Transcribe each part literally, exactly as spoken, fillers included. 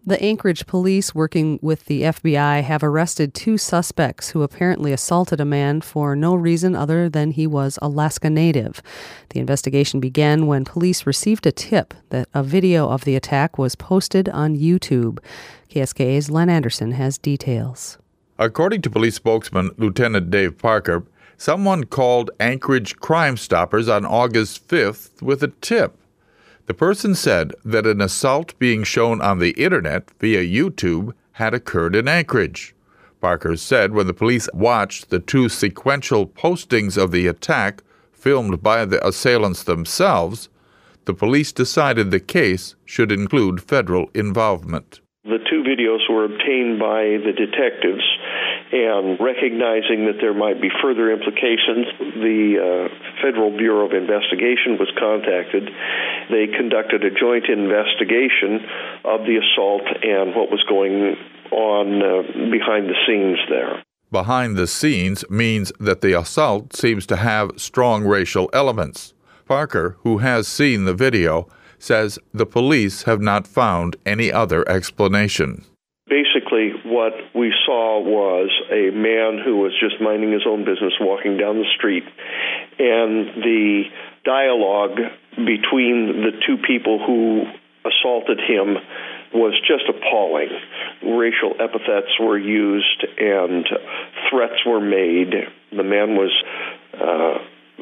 The Anchorage police, working with the F B I, have arrested two suspects who apparently assaulted a man for no reason other than he was Alaska Native. The investigation began when police received a tip that a video of the attack was posted on YouTube. K S K A's Len Anderson has details. According to police spokesman Lieutenant Dave Parker, someone called Anchorage Crime Stoppers on August fifth with a tip. The person said that an assault being shown on the internet via YouTube had occurred in Anchorage. Parker said when the police watched the two sequential postings of the attack filmed by the assailants themselves, the police decided the case should include federal involvement. The two videos were obtained by the detectives, and recognizing that there might be further implications, the uh, Federal Bureau of Investigation was contacted. They conducted a joint investigation of the assault and what was going on uh, behind the scenes there. Behind the scenes means that the assault seems to have strong racial elements. Parker, who has seen the video, says the police have not found any other explanation. Basically, what we saw was a man who was just minding his own business, walking down the street, and the dialogue between the two people who assaulted him was just appalling. Racial epithets were used and threats were made. The man was uh,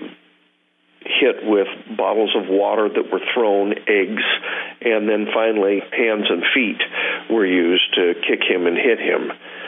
hit with bottles of water that were thrown, eggs, and then finally hands and feet were used to kick him and hit him.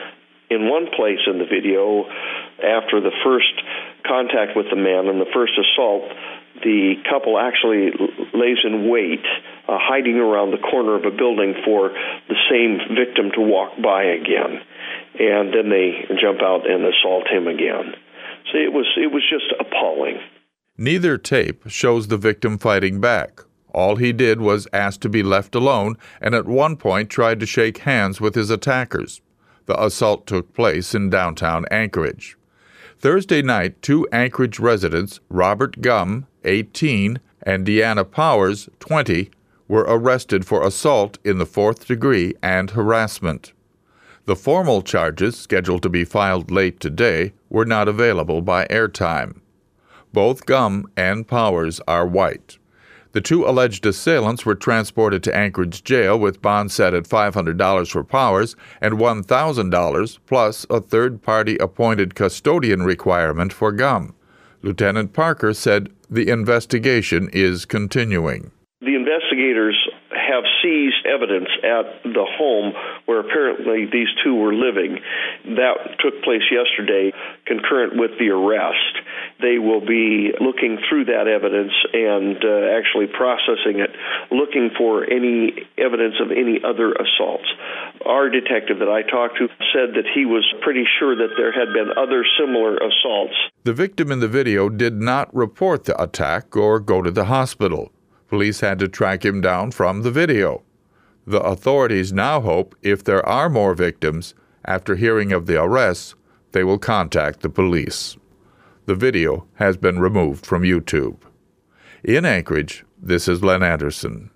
In one place in the video, after the first contact with the man and the first assault, the couple actually lays in wait, uh, hiding around the corner of a building for the same victim to walk by again. And then they jump out and assault him again. So it was it was just appalling. Neither tape shows the victim fighting back. All he did was ask to be left alone and at one point tried to shake hands with his attackers. The assault took place in downtown Anchorage. Thursday night, two Anchorage residents, Robert Gum, eighteen, and Deanna Powers, twenty, were arrested for assault in the fourth degree and harassment. The formal charges, scheduled to be filed late today, were not available by airtime. Both Gum and Powers are white. The two alleged assailants were transported to Anchorage jail with bond set at five hundred dollars for Powers and one thousand dollars plus a third-party appointed custodian requirement for Gum. Lieutenant Parker said the investigation is continuing. The investigators have seized evidence at the home where apparently these two were living. That took place yesterday, concurrent with the arrest. They will be looking through that evidence and uh, actually processing it, looking for any evidence of any other assaults. Our detective that I talked to said that he was pretty sure that there had been other similar assaults. The victim in the video did not report the attack or go to the hospital. Police had to track him down from the video. The authorities now hope if there are more victims, after hearing of the arrests, they will contact the police. The video has been removed from YouTube. In Anchorage, this is Len Anderson.